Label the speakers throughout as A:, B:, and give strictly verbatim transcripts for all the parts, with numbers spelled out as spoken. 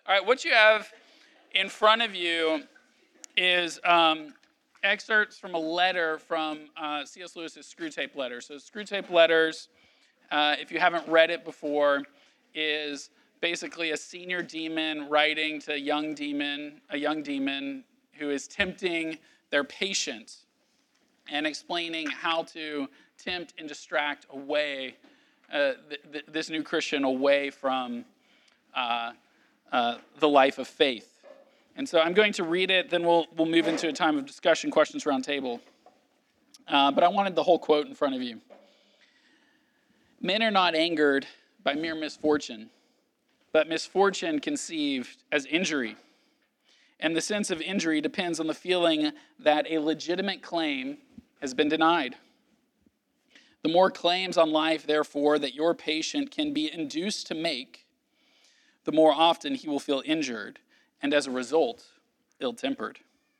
A: All right, what you have in front of you is um, excerpts from a letter from uh, C S. Lewis's Screwtape Letters. So Screwtape Letters, uh, if you haven't read it before, is basically a senior demon writing to a young demon, a young demon who is tempting their patient and explaining how to tempt and distract away uh, th- th- this new Christian away from uh, uh, the life of faith. And so I'm going to read it, then we'll we'll move into a time of discussion, questions round table. Uh, but I wanted the whole quote in front of you. Men are not angered by mere misfortune, but misfortune conceived as injury. And the sense of injury depends on the feeling that a legitimate claim has been denied. The more claims on life, therefore, that your patient can be induced to make, the more often he will feel injured, and as a result, ill-tempered.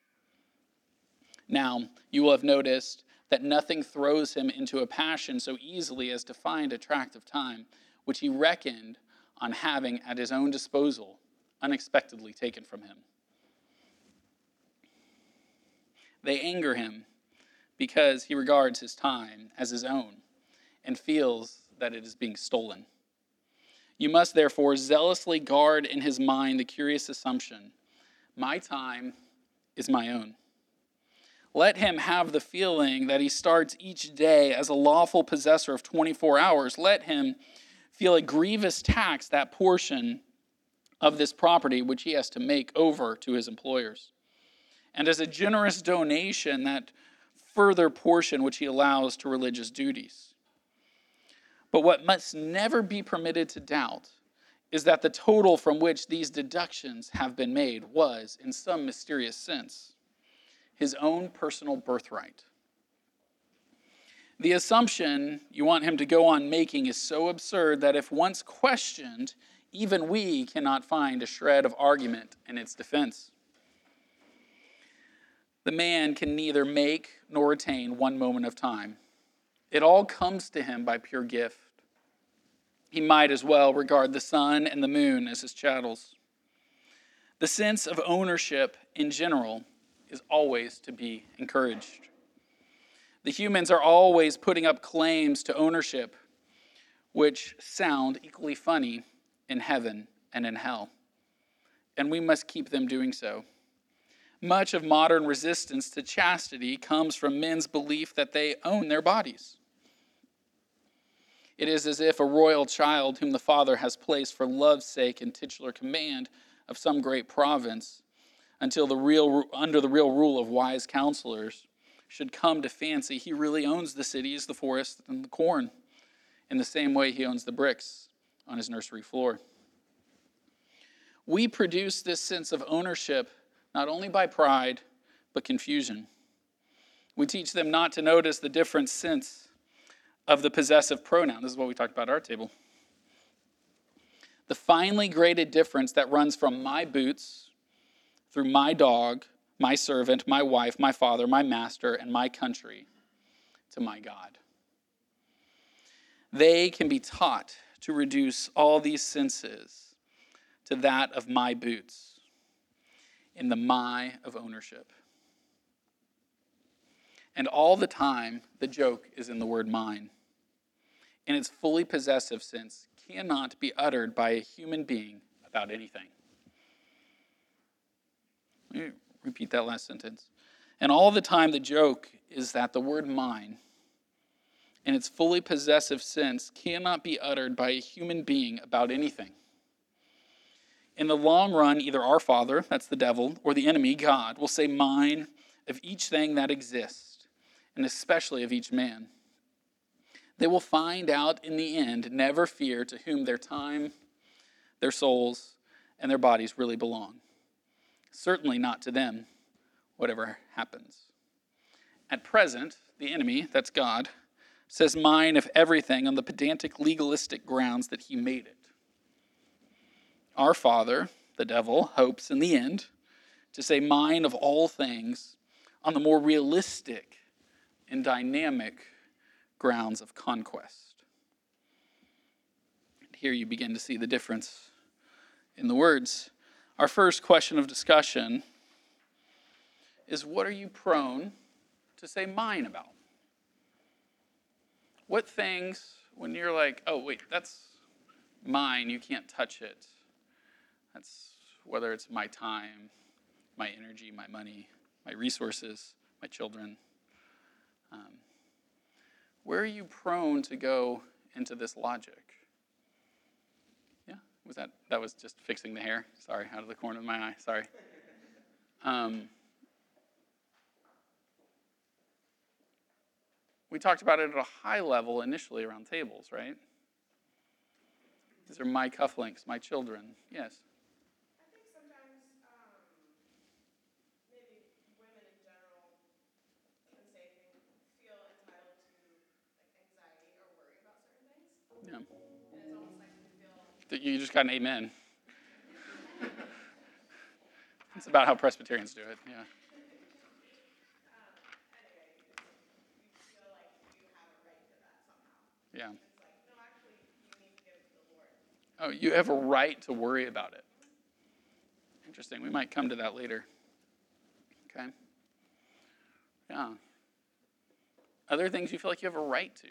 A: Now, you will have noticed that nothing throws him into a passion so easily as to find a tract of time, which he reckoned on having at his own disposal, unexpectedly taken from him. They anger him because he regards his time as his own and feels that it is being stolen. You must therefore zealously guard in his mind the curious assumption, my time is my own. Let him have the feeling that he starts each day as a lawful possessor of twenty-four hours. Let him feel a grievous tax, that portion of this property which he has to make over to his employers. And as a generous donation, that further portion which he allows to religious duties. But what must never be permitted to doubt is that the total from which these deductions have been made was, in some mysterious sense, his own personal birthright. The assumption you want him to go on making is so absurd that if once questioned, even we cannot find a shred of argument in its defense. The man can neither make nor retain one moment of time. It all comes to him by pure gift. He might as well regard the sun and the moon as his chattels. The sense of ownership in general is always to be encouraged. The humans are always putting up claims to ownership, which sound equally funny in heaven and in hell. And we must keep them doing so. Much of modern resistance to chastity comes from men's belief that they own their bodies. It is as if a royal child whom the father has placed for love's sake in titular command of some great province until the real, under the real rule of wise counselors should come to fancy he really owns the cities, the forests, and the corn in the same way he owns the bricks on his nursery floor. We produce this sense of ownership not only by pride, but confusion. We teach them not to notice the different sense of the possessive pronoun. This is what we talked about at our table. The finely graded difference that runs from my boots through my dog, my servant, my wife, my father, my master, and my country to my God. They can be taught to reduce all these senses to that of my boots in the my of ownership. And all the time, the joke is in the word mine. In its fully possessive sense, cannot be uttered by a human being about anything. Let me repeat that last sentence. And all the time, the joke is that the word mine, in its fully possessive sense, cannot be uttered by a human being about anything. In the long run, either our father, that's the devil, or the enemy, God, will say mine of each thing that exists, and especially of each man. They will find out in the end, never fear, to whom their time, their souls, and their bodies really belong. Certainly not to them, whatever happens. At present, the enemy, that's God, says mine of everything on the pedantic legalistic grounds that he made it. Our father, the devil, hopes in the end to say mine of all things on the more realistic and dynamic grounds of conquest. And here you begin to see the difference in the words. our first question of discussion is, what are you prone to say mine about? What things, when you're like, oh, wait, that's mine, you can't touch it. That's whether it's my time, my energy, my money, my resources, my children. Um, where are you prone to go into this logic? Yeah, was that, that was just fixing the hair. Sorry, out of the corner of my eye, sorry. Um, we talked about it at a high level initially around tables, right? These are my cufflinks, my children. Yes? Yeah. That you just got an amen. That's about how Presbyterians do it, yeah. Yeah. Oh, you have a right to worry about it. Interesting. We might come to that later. Okay. Yeah. Other things you feel like you have a right to.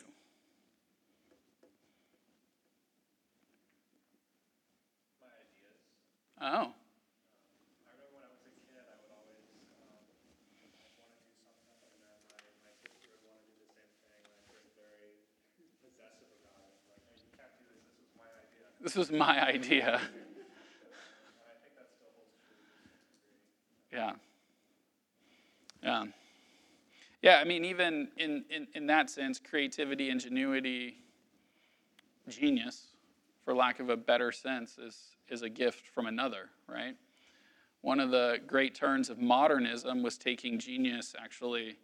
B: My ideas.
A: Oh.
B: I remember when I was a kid, I would always um, I'd want to do something, and then my, my sister would want to do the same thing, and I was very possessive about it. Like, hey, you can't do this. This was my idea.
A: This was my idea.
B: And I think that still holds true to some degree.
A: Yeah. Yeah. Yeah, I mean, even in, in, in that sense, creativity, ingenuity, genius, for lack of a better sense, is, is a gift from another, right? One of the great turns of modernism was taking genius actually,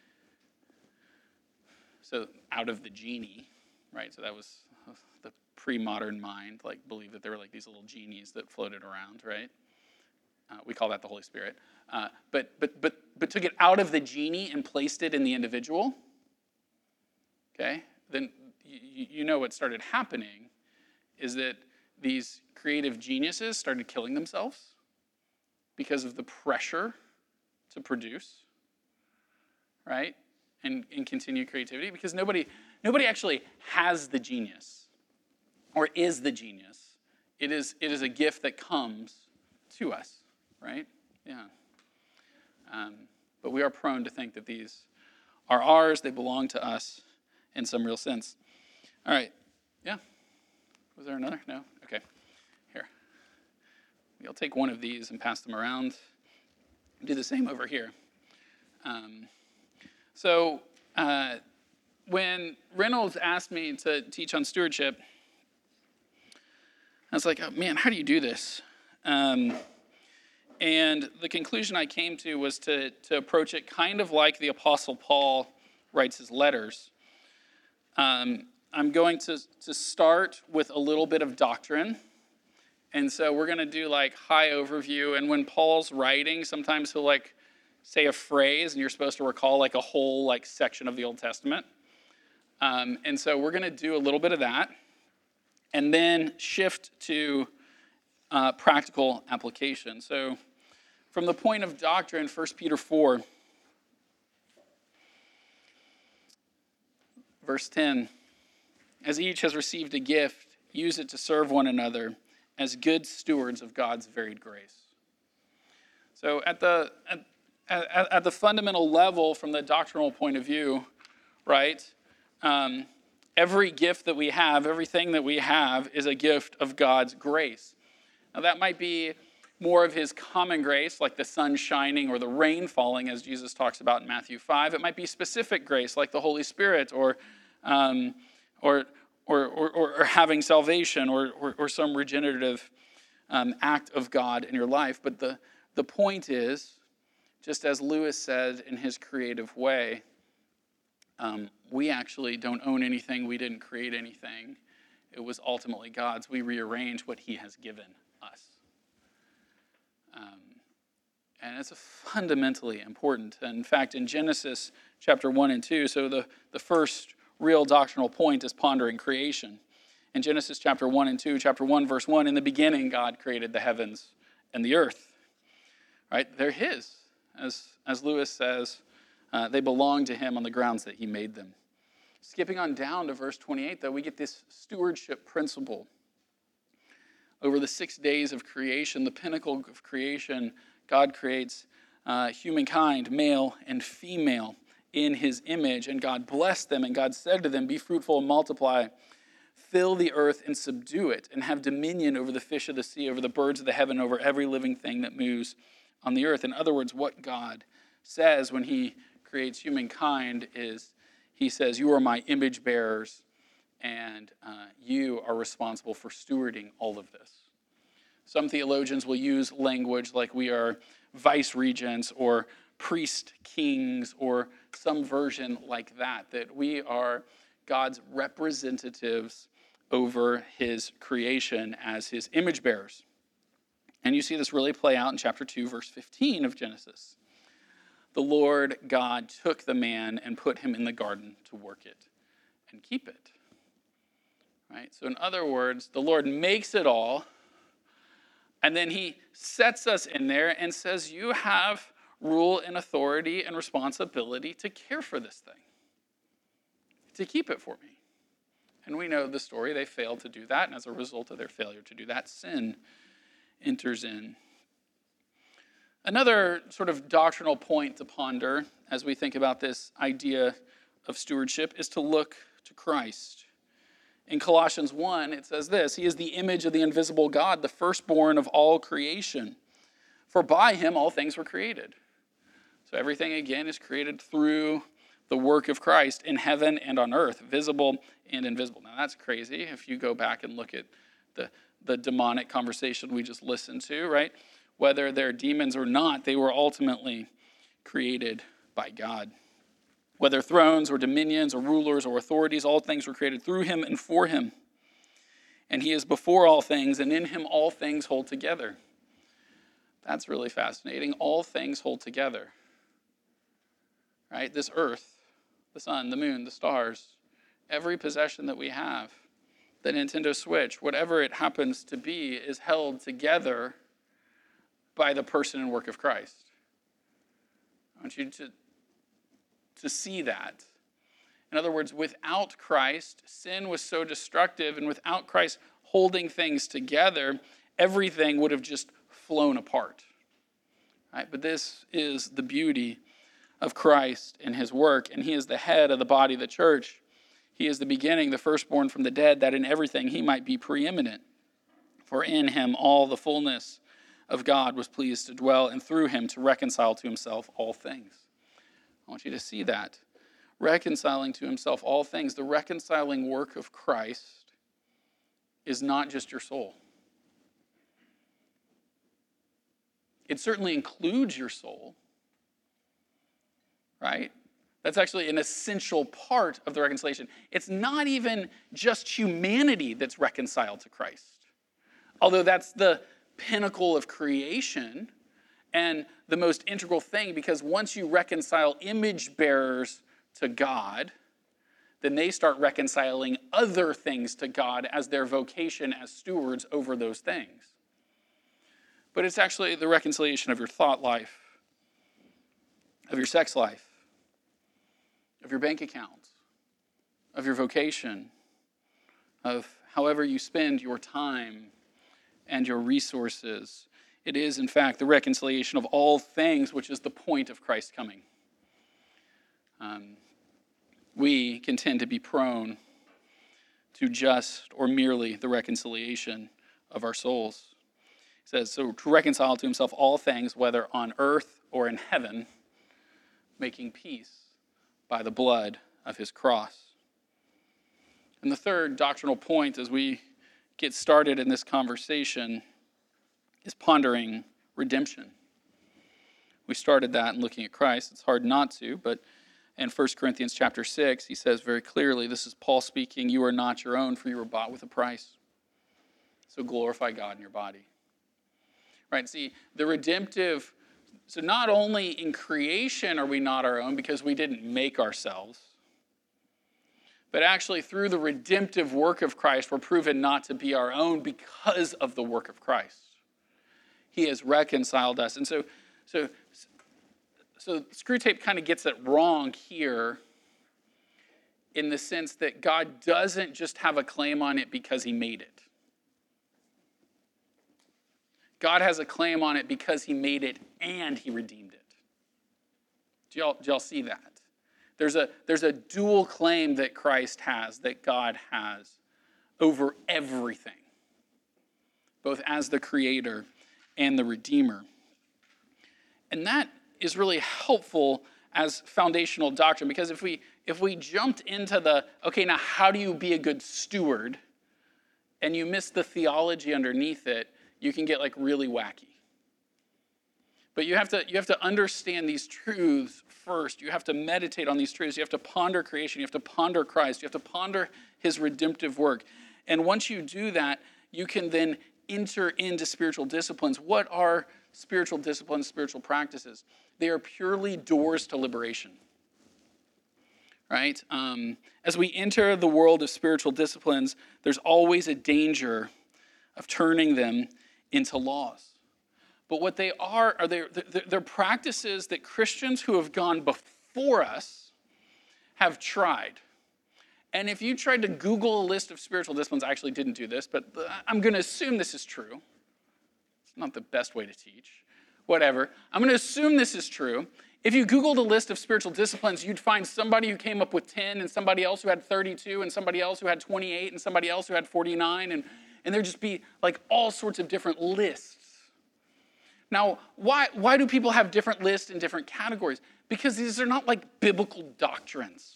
A: so out of the genie, right? So that was the pre-modern mind, like believed that there were like these little genies that floated around, right? Uh, we call that the Holy Spirit. Uh, but but but but took it out of the genie and placed it in the individual. Okay, then you, you know what started happening is that these creative geniuses started killing themselves because of the pressure to produce, right? And, and continue creativity, because nobody nobody actually has the genius or is the genius. It is it is a gift that comes to us, right? Yeah. Um, but we are prone to think that these are ours, they belong to us in some real sense. All right. Yeah. Was there another? No? Okay. Here. I'll take one of these and pass them around. Do the same over here. Um, so uh, when Reynolds asked me to teach on stewardship, I was like, oh, man, how do you do this? Um, and the conclusion I came to was to, to approach it kind of like the Apostle Paul writes his letters. Um, I'm going to, to start with a little bit of doctrine. And so we're going to do like high overview. And when Paul's writing, sometimes he'll like say a phrase and you're supposed to recall like a whole like section of the Old Testament. Um, and so we're going to do a little bit of that and then shift to uh, practical application. So from the point of doctrine, First Peter four, verse ten, as each has received a gift, use it to serve one another as good stewards of God's varied grace. So at the at, at, at the fundamental level, from the doctrinal point of view, right, um, every gift that we have, everything that we have is a gift of God's grace. Now that might be more of his common grace, like the sun shining or the rain falling, as Jesus talks about in Matthew five. It might be specific grace, like the Holy Spirit, or um, or, or, or, or having salvation, or, or, or some regenerative um, act of God in your life. But the, the point is, just as Lewis said in his creative way, um, we actually don't own anything. We didn't create anything. It was ultimately God's. We rearrange what he has given us. Um, and it's fundamentally important. In fact, in Genesis chapter one and two, so the, the first real doctrinal point is pondering creation. In Genesis chapter one and two, chapter one, verse one, in the beginning, God created the heavens and the earth. Right? They're his. As, as Lewis says, uh, they belong to him on the grounds that he made them. Skipping on down to verse twenty-eight, though, we get this stewardship principle. Over the six days of creation, the pinnacle of creation, God creates uh, humankind, male and female, in his image. And God blessed them, and God said to them, be fruitful and multiply, fill the earth and subdue it, and have dominion over the fish of the sea, over the birds of the heaven, over every living thing that moves on the earth. In other words, what God says when he creates humankind is, he says, you are my image bearers, and uh, you are responsible for stewarding all of this. Some theologians will use language like we are vice regents or priest kings or some version like that, that we are God's representatives over his creation as his image bearers. And you see this really play out in chapter two, verse fifteen of Genesis. The Lord God took the man and put him in the garden to work it and keep it. Right? So in other words, the Lord makes it all, and then he sets us in there and says, you have rule and authority and responsibility to care for this thing, to keep it for me. And we know the story. They failed to do that, and as a result of their failure to do that, sin enters in. Another sort of doctrinal point to ponder as we think about this idea of stewardship is to look to Christ. In Colossians one, it says this, he is the image of the invisible God, the firstborn of all creation. For by him all things were created. So everything, again, is created through the work of Christ in heaven and on earth, visible and invisible. Now, that's crazy if you go back and look at the, the demonic conversation we just listened to, right? Whether they're demons or not, they were ultimately created by God. Whether thrones or dominions or rulers or authorities, all things were created through him and for him. And he is before all things, and in him all things hold together. That's really fascinating. All things hold together. Right? This earth, the sun, the moon, the stars, every possession that we have, the Nintendo Switch, whatever it happens to be, is held together by the person and work of Christ. I want you to, to see that. In other words, without Christ, sin was so destructive, and without Christ holding things together, everything would have just flown apart. Right? But this is the beauty of Christ and his work, and he is the head of the body of the church. He is the beginning, the firstborn from the dead, that in everything he might be preeminent. For in him all the fullness of God was pleased to dwell, and through him to reconcile to himself all things. I want you to see that. Reconciling to himself all things. The reconciling work of Christ is not just your soul. It certainly includes your soul, right? That's actually an essential part of the reconciliation. It's not even just humanity that's reconciled to Christ, although that's the pinnacle of creation and the most integral thing, because once you reconcile image bearers to God, then they start reconciling other things to God as their vocation as stewards over those things. But it's actually the reconciliation of your thought life, of your sex life, of your bank account, of your vocation, of however you spend your time and your resources. It is, in fact, the reconciliation of all things, which is the point of Christ coming. Um, we can tend to be prone to just or merely the reconciliation of our souls. It says, so to reconcile to himself all things, whether on earth or in heaven, making peace by the blood of his cross. And the third doctrinal point as we get started in this conversation is pondering redemption. We started that in looking at Christ. It's hard not to, but in First Corinthians chapter six, he says very clearly, this is Paul speaking, you are not your own, for you were bought with a price. So glorify God in your body. Right, see, the redemptive, so not only in creation are we not our own because we didn't make ourselves, but actually through the redemptive work of Christ, we're proven not to be our own because of the work of Christ. He has reconciled us. And so, so, so Screwtape kind of gets it wrong here in the sense that God doesn't just have a claim on it because he made it. God has a claim on it because he made it and he redeemed it. Do y'all, do y'all see that? There's a, there's a dual claim that Christ has, that God has over everything, both as the creator and the redeemer. And that is really helpful as foundational doctrine, because if we if we jumped into the, okay, now how do you be a good steward, and you miss the theology underneath it, you can get like really wacky. But you have to you have to understand these truths first. You have to meditate on these truths. You have to ponder creation. You have to ponder Christ. You have to ponder his redemptive work. And once you do that, you can then enter into spiritual disciplines. What are spiritual disciplines, spiritual practices? They are purely doors to liberation. Right? Um, as we enter the world of spiritual disciplines, there's always a danger of turning them into laws. But what they are, are they're, they're practices that Christians who have gone before us have tried. And if you tried to Google a list of spiritual disciplines, I actually didn't do this, but I'm going to assume this is true. It's not the best way to teach. Whatever. I'm going to assume this is true. If you Googled a list of spiritual disciplines, you'd find somebody who came up with ten, and somebody else who had thirty-two, and somebody else who had twenty-eight, and somebody else who had forty-nine, and, and there'd just be like all sorts of different lists. Now, why, why do people have different lists and different categories? Because these are not like biblical doctrines.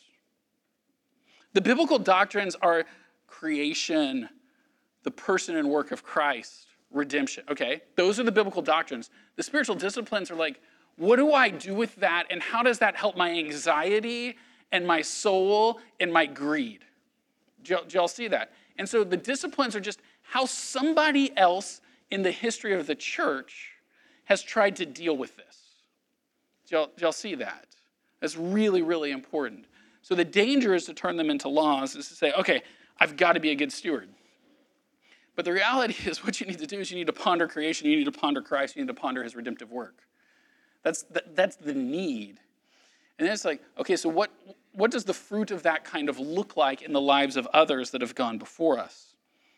A: The biblical doctrines are creation, the person and work of Christ, redemption. Okay, those are the biblical doctrines. The spiritual disciplines are like, what do I do with that, and how does that help my anxiety and my soul and my greed? Do y'all, do y'all see that? And so the disciplines are just how somebody else in the history of the church has tried to deal with this. Do y'all, do y'all see that? That's really, really important. So the danger is to turn them into laws, is to say, okay, I've got to be a good steward. But the reality is what you need to do is you need to ponder creation, you need to ponder Christ, you need to ponder his redemptive work. That's the, that's the need. And then it's like, okay, so what, what does the fruit of that kind of look like in the lives of others that have gone before us?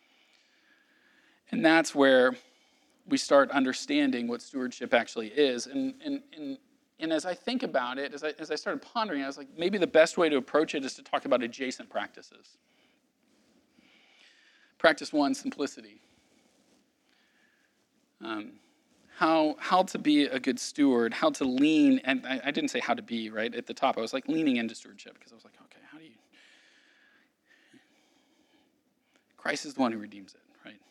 A: And that's where we start understanding what stewardship actually is. And, and, and, and as I think about it, as I, as I started pondering, I was like, maybe the best way to approach it is to talk about adjacent practices. Practice one, simplicity. Um, how, how to be a good steward, how to lean, and I, I didn't say how to be, right, at the top. I was like leaning into stewardship because I was like, okay, how do you... Christ is the one who redeems it, right?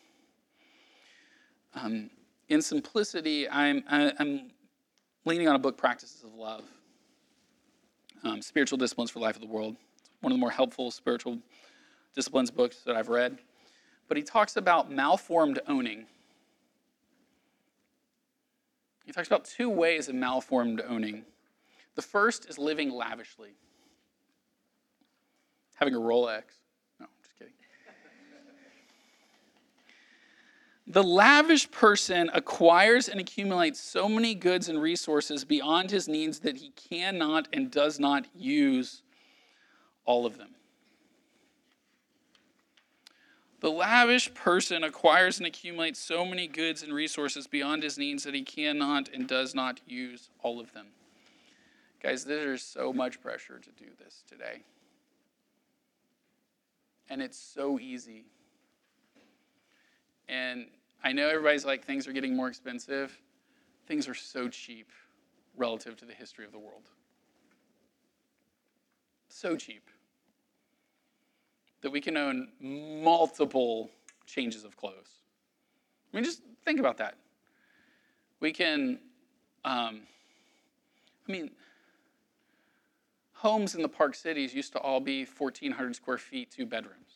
A: Um, in simplicity, I'm, I, I'm leaning on a book, Practices of Love. Um, Spiritual Disciplines for Life of the World. It's one of the more helpful spiritual disciplines books that I've read. But he talks about malformed owning. He talks about two ways of malformed owning. The first is living lavishly. Having a Rolex. No, just kidding. The lavish person acquires and accumulates so many goods and resources beyond his needs that he cannot and does not use all of them. The lavish person acquires and accumulates so many goods and resources beyond his needs that he cannot and does not use all of them. Guys, there's so much pressure to do this today. And it's so easy. And I know everybody's like, things are getting more expensive. Things are so cheap relative to the history of the world. So cheap that we can own multiple changes of clothes. I mean, just think about that. We can, um, I mean, homes in the Park Cities used to all be fourteen hundred square feet, two bedrooms.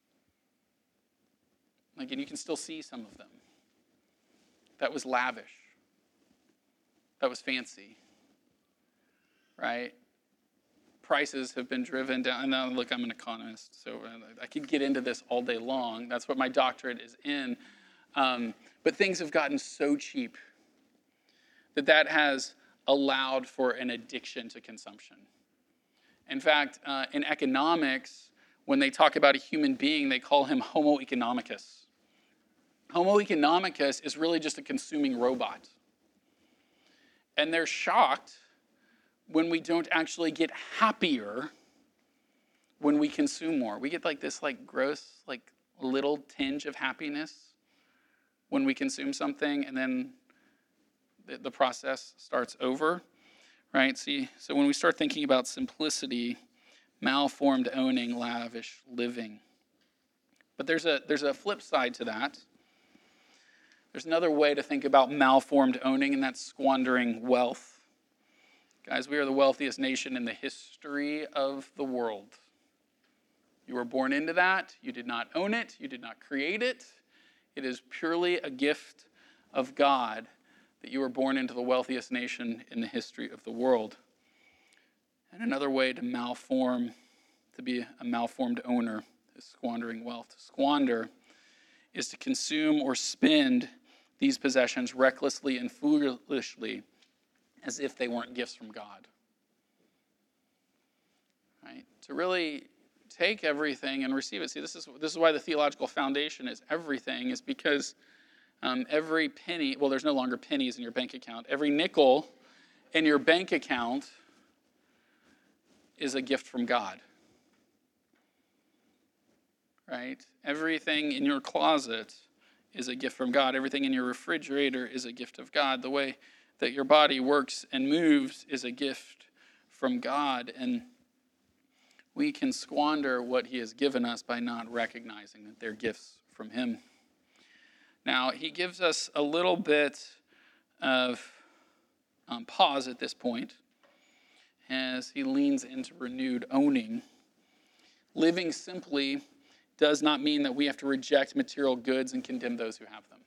A: Like, and you can still see some of them. That was lavish. That was fancy, right? Prices have been driven down. And now, look, I'm an economist, so I could get into this all day long. That's what my doctorate is in. Um, But things have gotten so cheap that that has allowed for an addiction to consumption. In fact, uh, in economics, when they talk about a human being, they call him Homo economicus. Homo economicus is really just a consuming robot. And they're shocked when we don't actually get happier when we consume more. We get like this like gross, like little tinge of happiness when we consume something, and then the, the process starts over, right? See, so when we start thinking about simplicity, malformed owning, lavish living. But there's a there's a flip side to that. There's another way to think about malformed owning, and that's squandering wealth. Guys, we are the wealthiest nation in the history of the world. You were born into that. You did not own it. You did not create it. It is purely a gift of God that you were born into the wealthiest nation in the history of the world. And another way to malform, to be a malformed owner, is squandering wealth. To squander is to consume or spend these possessions recklessly and foolishly as if they weren't gifts from God. Right? To really take everything and receive it. See, this is this is why the theological foundation is everything, is because um, every penny, well, there's no longer pennies in your bank account. Every nickel in your bank account is a gift from God. Right? Everything in your closet is a gift from God. Everything in your refrigerator is a gift of God. The way that your body works and moves is a gift from God. And we can squander what he has given us by not recognizing that they're gifts from him. Now, he gives us a little bit of um, pause at this point as he leans into renewed owning. Living simply does not mean that we have to reject material goods and condemn those who have them.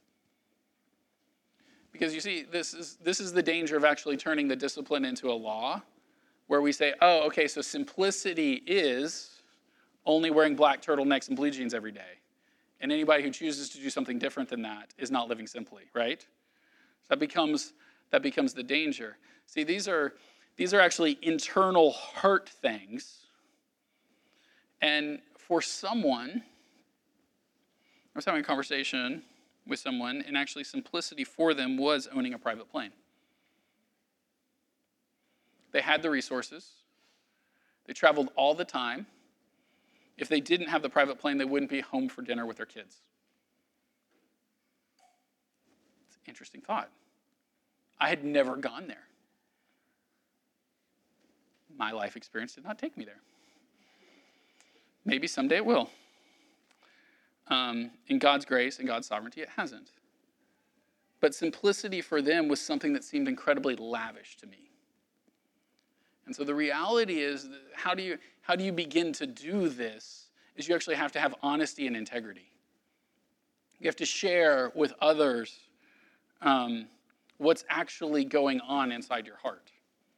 A: Because you see, this is this is the danger of actually turning the discipline into a law, where we say, oh, okay, so simplicity is only wearing black turtlenecks and blue jeans every day. And anybody who chooses to do something different than that is not living simply, right? So that becomes that becomes the danger. See, these are these are actually internal heart things. And for someone, I was having a conversation with someone, and actually simplicity for them was owning a private plane. They had the resources. They traveled all the time. If they didn't have the private plane, they wouldn't be home for dinner with their kids. It's an interesting thought. I had never gone there. My life experience did not take me there. Maybe someday it will. Um, in God's grace and God's sovereignty, it hasn't. But simplicity for them was something that seemed incredibly lavish to me. And so the reality is, how do you how do you begin to do this? Is you actually have to have honesty and integrity. You have to share with others um, what's actually going on inside your heart.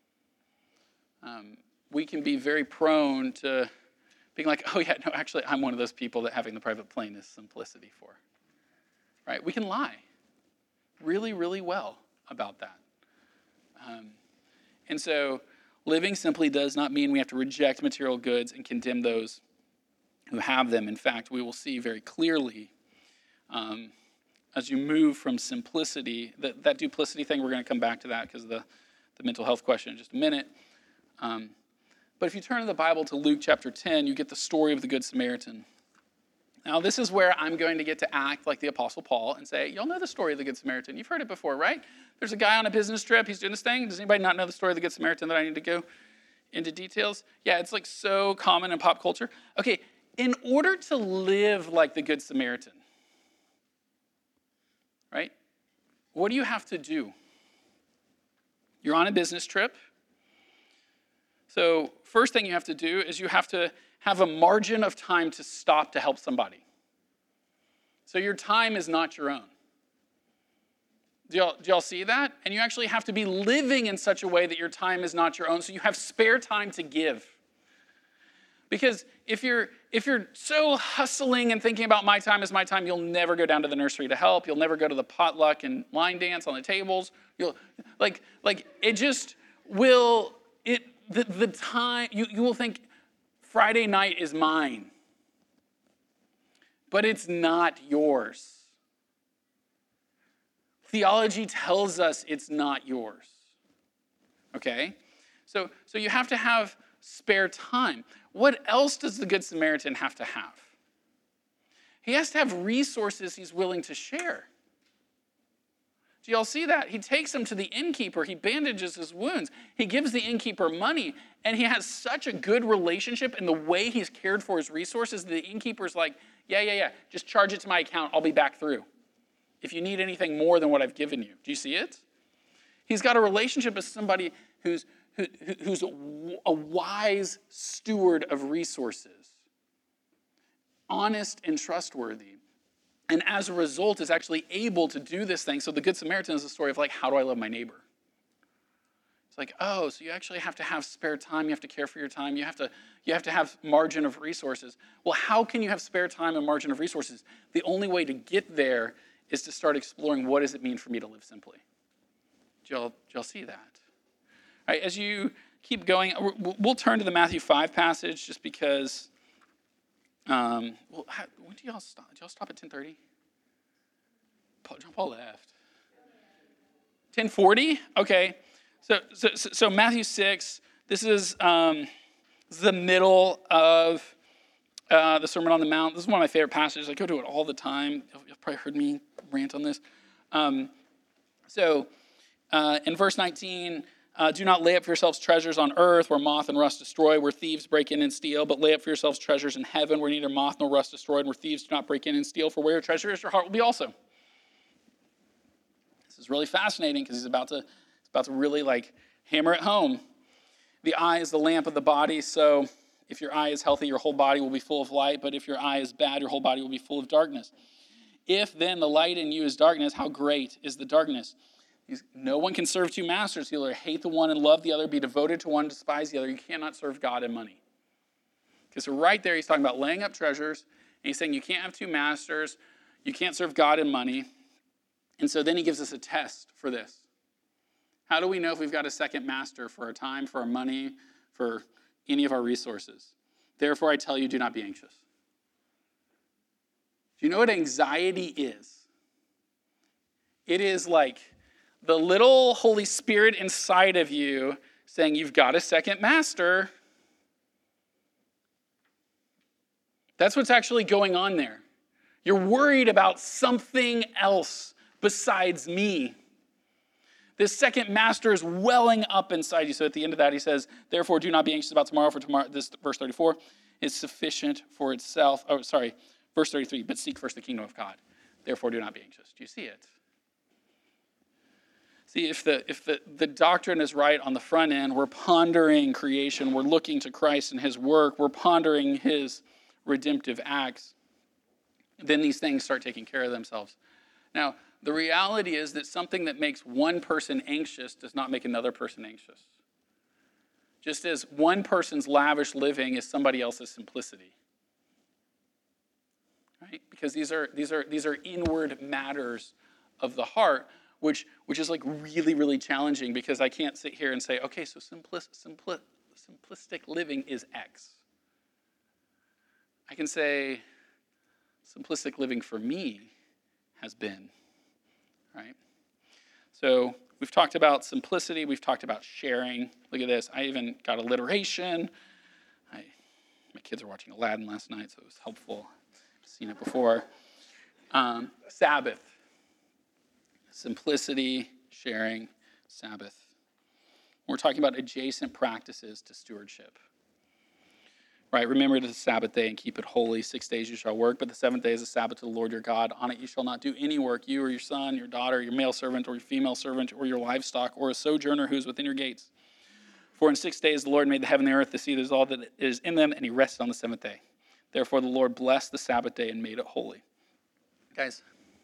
A: Um, we can be very prone to being like, oh yeah, no, actually, I'm one of those people that having the private plane is simplicity for. Right? We can lie really, really well about that. Um, and so living simply does not mean we have to reject material goods and condemn those who have them. In fact, we will see very clearly um, as you move from simplicity, that, that duplicity thing, we're going to come back to that because of the, the mental health question in just a minute. Um, But if you turn to the Bible to Luke chapter ten, you get the story of the Good Samaritan. Now, this is where I'm going to get to act like the Apostle Paul and say, y'all know the story of the Good Samaritan. You've heard it before, right? There's a guy on a business trip. He's doing this thing. Does anybody not know the story of the Good Samaritan that I need to go into details? Yeah, it's like so common in pop culture. Okay, in order to live like the Good Samaritan, right, what do you have to do? You're on a business trip. So first thing you have to do is you have to have a margin of time to stop to help somebody. So your time is not your own. Do y'all, do y'all see that? And you actually have to be living in such a way that your time is not your own, so you have spare time to give. Because if you're if you're so hustling and thinking about my time is my time, you'll never go down to the nursery to help. You'll never go to the potluck and line dance on the tables. You'll like like it just will it the, the time you, you will think Friday night is mine. But it's not yours. Theology tells us it's not yours. Okay? So so you have to have spare time. What else does the Good Samaritan have to have? He has to have resources he's willing to share. Do y'all see that? He takes him to the innkeeper. He bandages his wounds. He gives the innkeeper money. And he has such a good relationship in the way he's cared for his resources. The innkeeper's like, yeah, yeah, yeah. Just charge it to my account. I'll be back through. If you need anything more than what I've given you. Do you see it? He's got a relationship with somebody who's Who, who's a wise steward of resources, honest and trustworthy, and as a result is actually able to do this thing. So the Good Samaritan is a story of like, how do I love my neighbor? It's like, oh, so you actually have to have spare time. You have to care for your time. You have to, you have to have margin of resources. Well, how can you have spare time and margin of resources? The only way to get there is to start exploring what does it mean for me to live simply. Do y'all, do y'all see that? All right, as you keep going, we'll turn to the Matthew five passage just because, um, well, how, when do y'all stop? Did y'all stop at ten thirty? John Paul left. ten forty? Okay. So, so, so Matthew six, this is um, this is the middle of uh, the Sermon on the Mount. This is one of my favorite passages. I go to it all the time. You've probably heard me rant on this. Um, so uh, in verse nineteen, Uh, do not lay up for yourselves treasures on earth where moth and rust destroy, where thieves break in and steal, but lay up for yourselves treasures in heaven where neither moth nor rust destroy, and where thieves do not break in and steal, for where your treasure is, your heart will be also. This is really fascinating because he's about to, he's about to really like hammer it home. The eye is the lamp of the body, so if your eye is healthy, your whole body will be full of light, but if your eye is bad, your whole body will be full of darkness. If then the light in you is darkness, how great is the darkness? No one can serve two masters. You'll either hate the one and love the other, be devoted to one and despise the other. You cannot serve God and money. Because so right there, he's talking about laying up treasures, and he's saying you can't have two masters, you can't serve God and money. And so then he gives us a test for this. How do we know if we've got a second master for our time, for our money, for any of our resources? Therefore, I tell you, do not be anxious. Do you know what anxiety is? It is like the little Holy Spirit inside of you saying, you've got a second master. That's what's actually going on there. You're worried about something else besides me. This second master is welling up inside you. So at the end of that, he says, therefore, do not be anxious about tomorrow, for tomorrow, this verse thirty-four, is sufficient for itself. Oh, sorry, verse thirty-three, but seek first the kingdom of God. Therefore, do not be anxious. Do you see it? See, if the if the, the doctrine is right on the front end, we're pondering creation, we're looking to Christ and his work, we're pondering his redemptive acts, then these things start taking care of themselves. Now, the reality is that something that makes one person anxious does not make another person anxious. Just as one person's lavish living is somebody else's simplicity. Right? Because these are these are these are inward matters of the heart. Which, which is like really, really challenging because I can't sit here and say, okay, so simplis, simpli, simplistic living is X. I can say simplistic living for me has been, right? So we've talked about simplicity. We've talked about sharing. Look at this. I even got alliteration. I, my kids were watching Aladdin last night, so it was helpful. I've seen it before. Um, Sabbath. Simplicity, sharing, Sabbath. We're talking about adjacent practices to stewardship. Right? Remember the Sabbath day and keep it holy. Six days you shall work, but the seventh day is a Sabbath to the Lord your God. On it you shall not do any work, you or your son, your daughter, your male servant, or your female servant, or your livestock, or a sojourner who is within your gates. For in six days the Lord made the heaven and the earth, the sea, there's all that is in them, and he rested on the seventh day. Therefore the Lord blessed the Sabbath day and made it holy. Guys,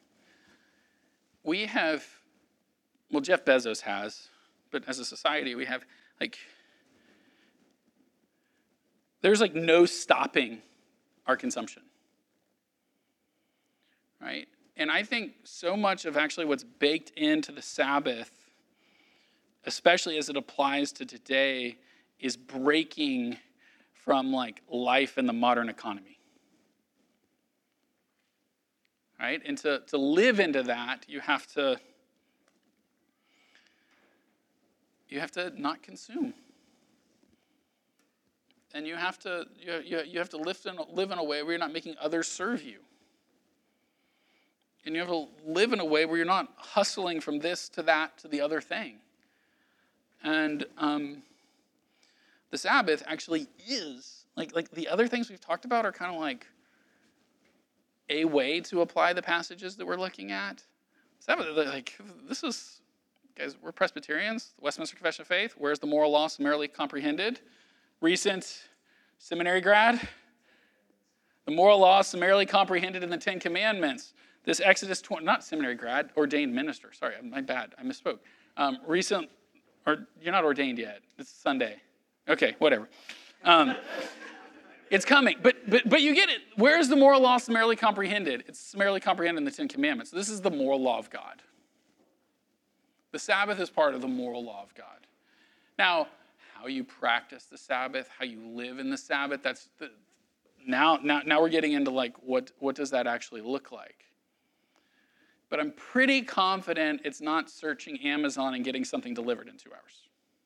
A: we have, well, Jeff Bezos has, but as a society, we have, like, there's like no stopping our consumption. Right? And I think so much of actually what's baked into the Sabbath, especially as it applies to today, is breaking from like life in the modern economy. Right? And to, to live into that, you have to you have to not consume. And you have to you, you, you have to live in, live in a way where you're not making others serve you. And you have to live in a way where you're not hustling from this to that to the other thing. And um, the Sabbath actually is, like, like the other things we've talked about are kind of like a way to apply the passages that we're looking at. Sabbath, like, this is, guys, we're Presbyterians, the Westminster Confession of Faith. Where's the moral law summarily comprehended? Recent seminary grad. The moral law summarily comprehended in the Ten Commandments. This Exodus twenty, not seminary grad, ordained minister. Sorry, my bad, I misspoke. Um, recent, or you're not ordained yet. It's Sunday. Okay, whatever. Um, it's coming, but but but you get it. Where is the moral law summarily comprehended? It's summarily comprehended in the Ten Commandments. This is the moral law of God. The Sabbath is part of the moral law of God. Now, how you practice the Sabbath, how you live in the Sabbath, that's the, now now now we're getting into like what what does that actually look like? But I'm pretty confident it's not searching Amazon and getting something delivered in two hours.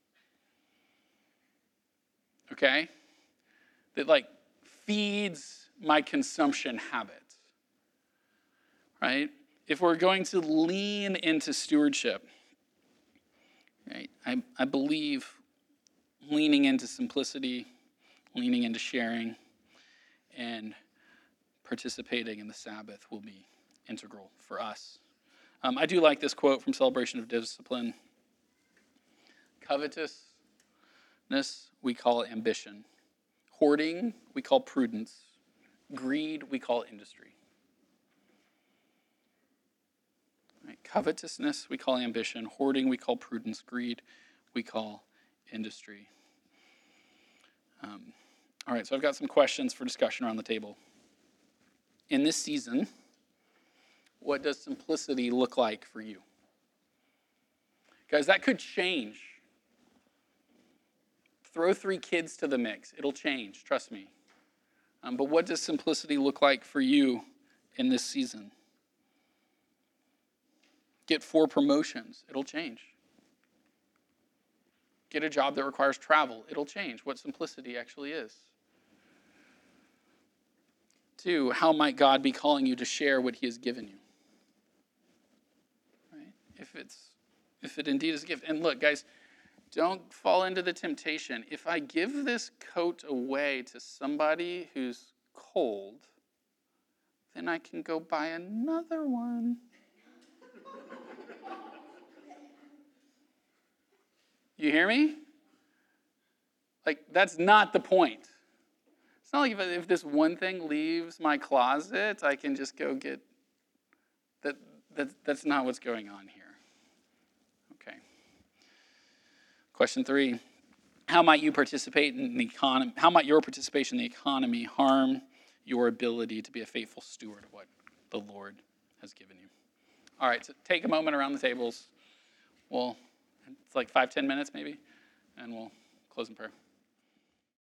A: Okay? That like feeds my consumption habit. Right? If we're going to lean into stewardship, right, I, I believe leaning into simplicity, leaning into sharing, and participating in the Sabbath will be integral for us. Um, I do like this quote from Celebration of Discipline. Covetousness, we call ambition. Hoarding, we call prudence. Greed, we call industry. Right? Covetousness, we call ambition. Hoarding, we call prudence. Greed, we call industry. Um, all right, so I've got some questions for discussion around the table. In this season, what does simplicity look like for you? Guys, that could change. Throw three kids to the mix. It'll change, trust me. Um, but what does simplicity look like for you in this season? Get four promotions. It'll change. Get a job that requires travel. It'll change what simplicity actually is. Two, how might God be calling you to share what he has given you? Right? If it's, if it indeed is a gift. And look, guys, don't fall into the temptation. If I give this coat away to somebody who's cold, then I can go buy another one. You hear me? Like, that's not the point. It's not like if, if this one thing leaves my closet, I can just go get, that, that. That's not what's going on here. Okay. Question three, how might you participate in the economy, how might your participation in the economy harm your ability to be a faithful steward of what the Lord has given you? All right, so take a moment around the tables. We'll, it's like five, ten minutes maybe, and we'll close in prayer.